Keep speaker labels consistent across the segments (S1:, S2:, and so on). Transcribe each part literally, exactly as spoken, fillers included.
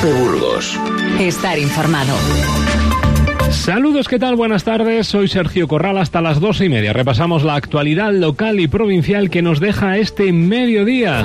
S1: Cope Burgos.
S2: Estar informado.
S3: Saludos, ¿qué tal? Buenas tardes, soy Sergio Corral, hasta las doce y media. Repasamos la actualidad local y provincial que nos deja este mediodía.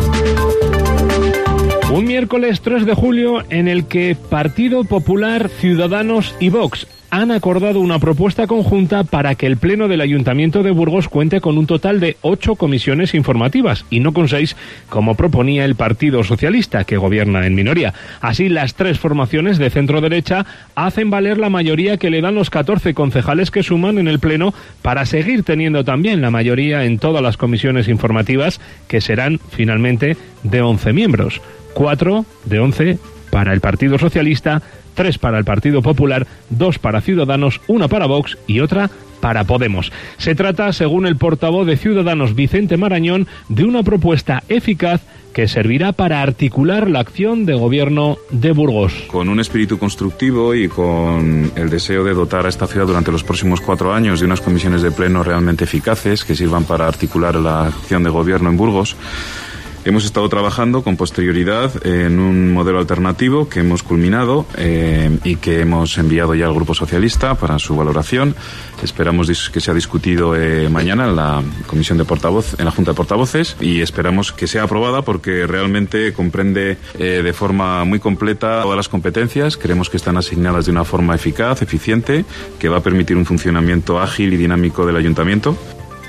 S3: Un miércoles tres de julio en el que Partido Popular, Ciudadanos y Vox han acordado una propuesta conjunta para que el Pleno del Ayuntamiento de Burgos cuente con un total de ocho comisiones informativas y no con seis, como proponía el Partido Socialista, que gobierna en minoría. Así, las tres formaciones de centro-derecha hacen valer la mayoría que le dan los catorce concejales que suman en el Pleno para seguir teniendo también la mayoría en todas las comisiones informativas, que serán finalmente de once miembros. Cuatro de once para el Partido Socialista, tres para el Partido Popular, dos para Ciudadanos, una para Vox y otra para Podemos. Se trata, según el portavoz de Ciudadanos, Vicente Marañón, de una propuesta eficaz que servirá para articular la acción de gobierno de Burgos.
S4: Con un espíritu constructivo y con el deseo de dotar a esta ciudad durante los próximos cuatro años de unas comisiones de pleno realmente eficaces que sirvan para articular la acción de gobierno en Burgos, hemos estado trabajando con posterioridad en un modelo alternativo que hemos culminado eh, y que hemos enviado ya al Grupo Socialista para su valoración. Esperamos que sea discutido eh, mañana en la Comisión de Portavoz, en la Junta de Portavoces, y esperamos que sea aprobada porque realmente comprende eh, de forma muy completa todas las competencias. Creemos que están asignadas de una forma eficaz, eficiente, que va a permitir un funcionamiento ágil y dinámico del Ayuntamiento.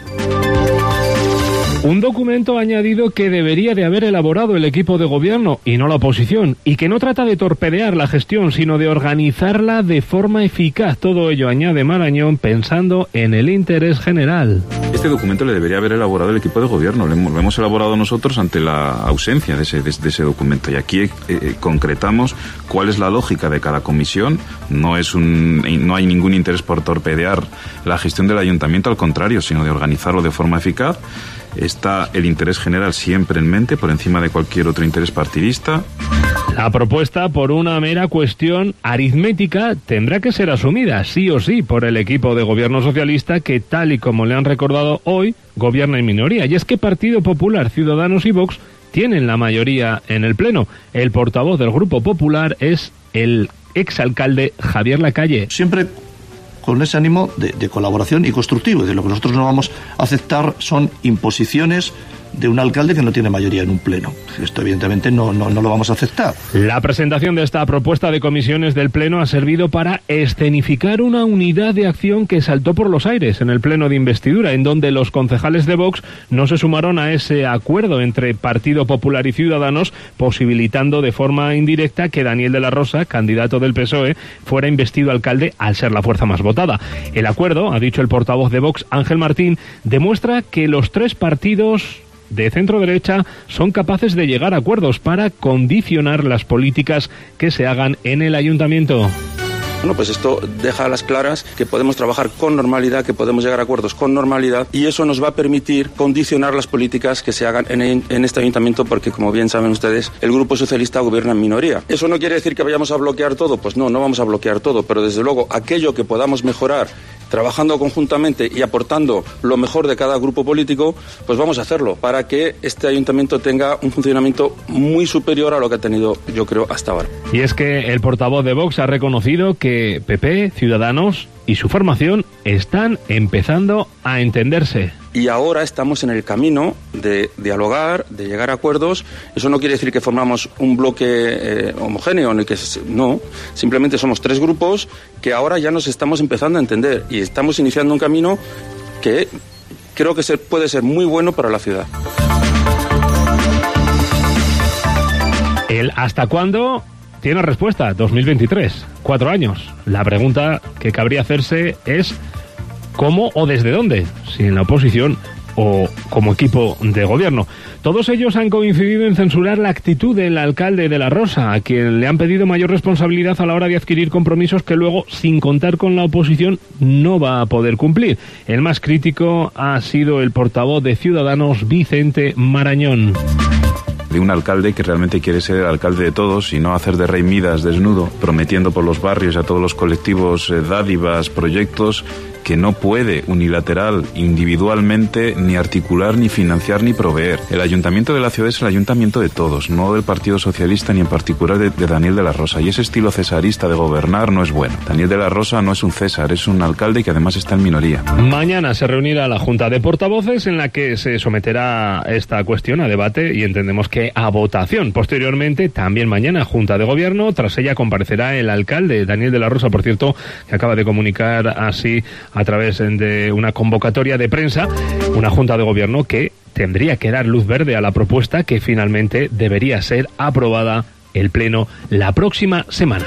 S3: Un documento añadido que debería de haber elaborado el equipo de gobierno y no la oposición, y que no trata de torpedear la gestión, sino de organizarla de forma eficaz. Todo ello, añade Marañón, pensando en el interés general.
S4: Este documento le debería haber elaborado el equipo de gobierno. Lo hemos, lo hemos elaborado nosotros ante la ausencia de ese, de, de ese documento. Y aquí eh, eh, concretamos cuál es la lógica de cada comisión. No es un, no hay ningún interés por torpedear la gestión del ayuntamiento, al contrario, sino de organizarlo de forma eficaz. Está el interés general siempre en mente, por encima de cualquier otro interés partidista.
S3: La propuesta, por una mera cuestión aritmética, tendrá que ser asumida, sí o sí, por el equipo de gobierno socialista que, tal y como le han recordado hoy, gobierna en minoría. Y es que Partido Popular, Ciudadanos y Vox tienen la mayoría en el Pleno. El portavoz del Grupo Popular es el exalcalde Javier Lacalle.
S5: Siempre con ese ánimo de, de colaboración y constructivo. De lo que nosotros no vamos a aceptar son imposiciones de un alcalde que no tiene mayoría en un pleno. Esto evidentemente no, no, no lo vamos a aceptar.
S3: La presentación de esta propuesta de comisiones del pleno ha servido para escenificar una unidad de acción que saltó por los aires en el pleno de investidura, en donde los concejales de Vox no se sumaron a ese acuerdo entre Partido Popular y Ciudadanos, posibilitando de forma indirecta que Daniel de la Rosa, candidato del P S O E, fuera investido alcalde al ser la fuerza más votada. El acuerdo, ha dicho el portavoz de Vox, Ángel Martín, demuestra que los tres partidos de centro-derecha son capaces de llegar a acuerdos para condicionar las políticas que se hagan en el ayuntamiento.
S6: Bueno, pues esto deja a las claras que podemos trabajar con normalidad, que podemos llegar a acuerdos con normalidad, y eso nos va a permitir condicionar las políticas que se hagan en, en este ayuntamiento, porque, como bien saben ustedes, el Grupo Socialista gobierna en minoría. ¿Eso no quiere decir que vayamos a bloquear todo? Pues no, no vamos a bloquear todo, pero desde luego aquello que podamos mejorar trabajando conjuntamente y aportando lo mejor de cada grupo político, pues vamos a hacerlo para que este ayuntamiento tenga un funcionamiento muy superior a lo que ha tenido, yo creo, hasta ahora.
S3: Y es que el portavoz de Vox ha reconocido que P P, Ciudadanos y su formación están empezando a entenderse.
S6: Y ahora estamos en el camino de dialogar, de llegar a acuerdos. Eso no quiere decir que formamos un bloque eh, homogéneo, ni que no. Simplemente somos tres grupos que ahora ya nos estamos empezando a entender y estamos iniciando un camino que creo que se, puede ser muy bueno para la ciudad.
S3: El ¿hasta cuándo? Tiene respuesta, dos mil veintitrés, cuatro años. La pregunta que cabría hacerse es ¿cómo o desde dónde? Si en la oposición o como equipo de gobierno. Todos ellos han coincidido en censurar la actitud del alcalde de La Rosa, a quien le han pedido mayor responsabilidad a la hora de adquirir compromisos que luego, sin contar con la oposición, no va a poder cumplir. El más crítico ha sido el portavoz de Ciudadanos, Vicente Marañón.
S4: De un alcalde que realmente quiere ser el alcalde de todos y no hacer de rey Midas desnudo, prometiendo por los barrios a todos los colectivos eh, dádivas, proyectos que no puede unilateral, individualmente, ni articular, ni financiar, ni proveer. El ayuntamiento de la ciudad es el ayuntamiento de todos, no del Partido Socialista ni en particular de, de Daniel de la Rosa. Y ese estilo cesarista de gobernar no es bueno. Daniel de la Rosa no es un César, es un alcalde que además está en minoría.
S3: Mañana se reunirá la Junta de Portavoces en la que se someterá esta cuestión a debate y entendemos que a votación. Posteriormente, también mañana, Junta de Gobierno. Tras ella comparecerá el alcalde, Daniel de la Rosa, por cierto, que acaba de comunicar así a través de una convocatoria de prensa, una Junta de Gobierno que tendría que dar luz verde a la propuesta que finalmente debería ser aprobada el Pleno la próxima semana.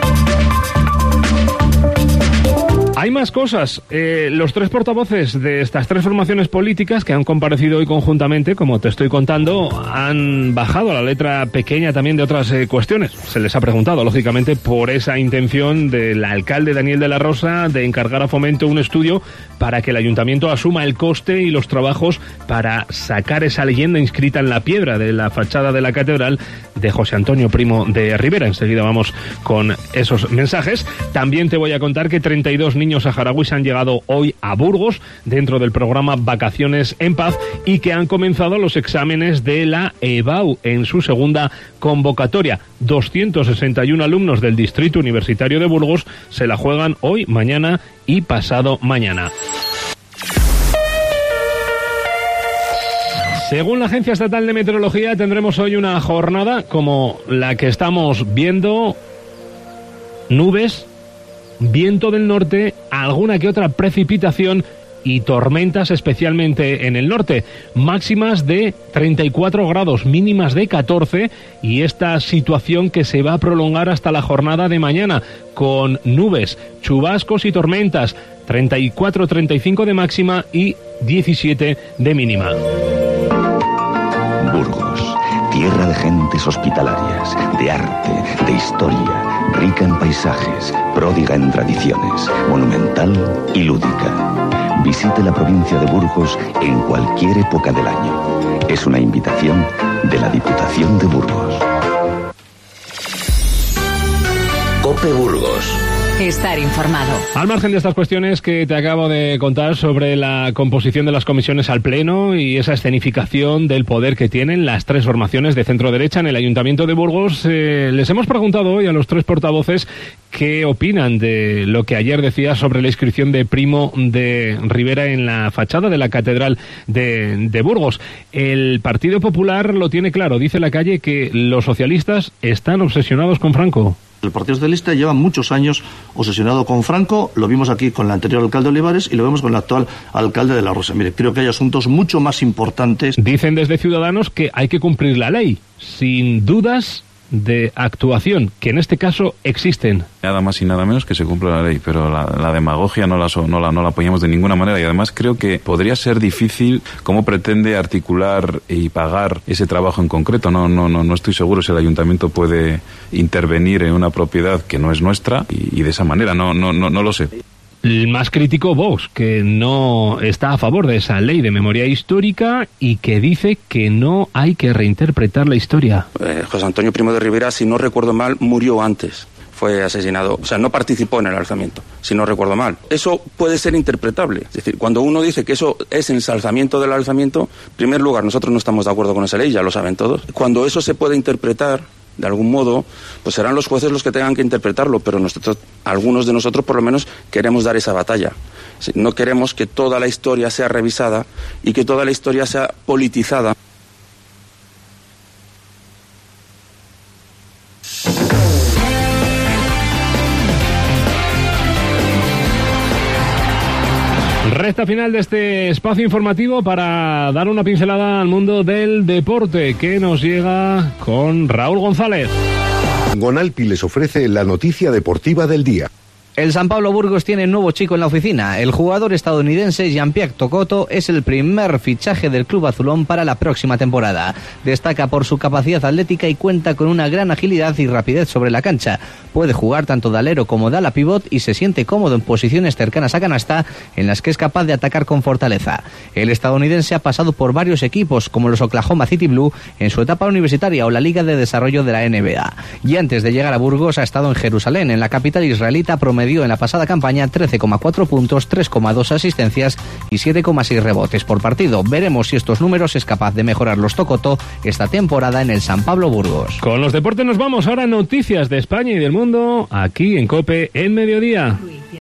S3: Hay más cosas. Eh, los tres portavoces de estas tres formaciones políticas que han comparecido hoy conjuntamente, como te estoy contando, han bajado a la letra pequeña también de otras eh, cuestiones. Se les ha preguntado, lógicamente, por esa intención del alcalde Daniel de la Rosa de encargar a Fomento un estudio para que el ayuntamiento asuma el coste y los trabajos para sacar esa leyenda inscrita en la piedra de la fachada de la catedral de José Antonio Primo de Rivera. Enseguida vamos con esos mensajes. También te voy a contar que treinta y dos niños saharauis han llegado hoy a Burgos dentro del programa Vacaciones en Paz y que han comenzado los exámenes de la E B A U en su segunda convocatoria. doscientos sesenta y uno alumnos del Distrito Universitario de Burgos se la juegan hoy, mañana y pasado mañana. Según la Agencia Estatal de Meteorología, tendremos hoy una jornada como la que estamos viendo: nubes, viento del norte, alguna que otra precipitación y tormentas, especialmente en el norte. Máximas de treinta y cuatro grados, mínimas de catorce, y esta situación que se va a prolongar hasta la jornada de mañana, con nubes, chubascos y tormentas, treinta y cuatro, treinta y cinco de máxima y diecisiete de mínima.
S1: Burgos, tierra de gentes hospitalarias, de arte, de historia, rica en paisajes, pródiga en tradiciones, monumental y lúdica. Visite la provincia de Burgos en cualquier época del año. Es una invitación de la Diputación de Burgos. COPE Burgos.
S2: Estar informado.
S3: Al margen de estas cuestiones que te acabo de contar sobre la composición de las comisiones al Pleno y esa escenificación del poder que tienen las tres formaciones de centro-derecha en el Ayuntamiento de Burgos, eh, les hemos preguntado hoy a los tres portavoces qué opinan de lo que ayer decía sobre la inscripción de Primo de Rivera en la fachada de la Catedral de, de Burgos. El Partido Popular lo tiene claro, dice la calle que los socialistas están obsesionados con Franco.
S5: El Partido Socialista lleva muchos años obsesionado con Franco, lo vimos aquí con el anterior alcalde Olivares y lo vemos con el actual alcalde de La Rosa. Mire, creo que hay asuntos mucho más importantes.
S3: Dicen desde Ciudadanos que hay que cumplir la ley, sin dudas de actuación, que en este caso existen.
S4: Nada más y nada menos que se cumpla la ley, pero la, la demagogia no la, no, la, no la apoyamos de ninguna manera, y además creo que podría ser difícil cómo pretende articular y pagar ese trabajo en concreto. No, no, no, no estoy seguro si el ayuntamiento puede intervenir en una propiedad que no es nuestra y, y de esa manera, no, no, no, no lo sé.
S3: El más crítico, Vox, que no está a favor de esa ley de memoria histórica y que dice que no hay que reinterpretar la historia.
S6: Eh, José Antonio Primo de Rivera, si no recuerdo mal, murió antes. Fue asesinado, o sea, no participó en el alzamiento, si no recuerdo mal. Eso puede ser interpretable. Es decir, cuando uno dice que eso es ensalzamiento del alzamiento, en primer lugar, nosotros no estamos de acuerdo con esa ley, ya lo saben todos. Cuando eso se puede interpretar de algún modo, pues serán los jueces los que tengan que interpretarlo, pero nosotros, algunos de nosotros por lo menos, queremos dar esa batalla. No queremos que toda la historia sea revisada y que toda la historia sea politizada.
S3: Recta final de este espacio informativo para dar una pincelada al mundo del deporte que nos llega con Raúl González.
S7: Gonalpi les ofrece la noticia deportiva del día.
S8: El San Pablo Burgos tiene un nuevo chico en la oficina. El jugador estadounidense Jean-Pierre Tocoto es el primer fichaje del club azulón para la próxima temporada. Destaca por su capacidad atlética y cuenta con una gran agilidad y rapidez sobre la cancha. Puede jugar tanto de alero como de ala pivot y se siente cómodo en posiciones cercanas a canasta en las que es capaz de atacar con fortaleza. El estadounidense ha pasado por varios equipos como los Oklahoma City Blue en su etapa universitaria o la Liga de Desarrollo de la N B A. Y antes de llegar a Burgos ha estado en Jerusalén, en la capital israelita, prometiendo promedió en la pasada campaña trece coma cuatro puntos, tres coma dos asistencias y siete coma seis rebotes por partido. Veremos si estos números es capaz de mejorar los Tocoto esta temporada en el San Pablo Burgos.
S3: Con los deportes nos vamos ahora, noticias de España y del mundo aquí en COPE en Mediodía.